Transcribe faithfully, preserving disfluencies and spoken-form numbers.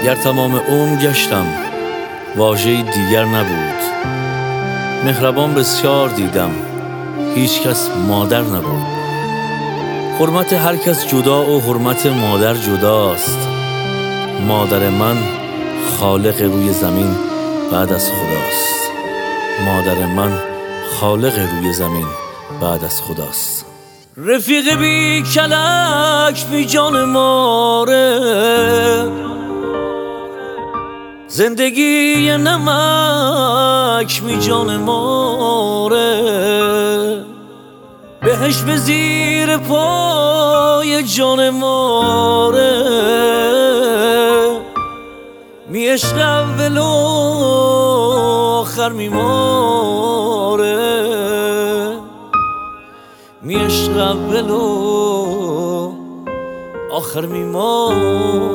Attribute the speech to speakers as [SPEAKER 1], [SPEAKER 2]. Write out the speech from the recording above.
[SPEAKER 1] گر تمام عمر گشتم واژه‌ای دیگر نبود. مهربان بسیار دیدم هیچ کس مادر نبود. حرمت هر کس جدا و حرمت مادر جداست. مادر من خالق روی زمین بعد از خداست. مادر من خالق روی زمین بعد از خداست. رفیق بی کلک بی جان ماره، زندگی نمک بی جان ماره، بهش به زیر پای جان ماره، می عشق اول و آخر می ماره، می عشق اول و آخر می ماره.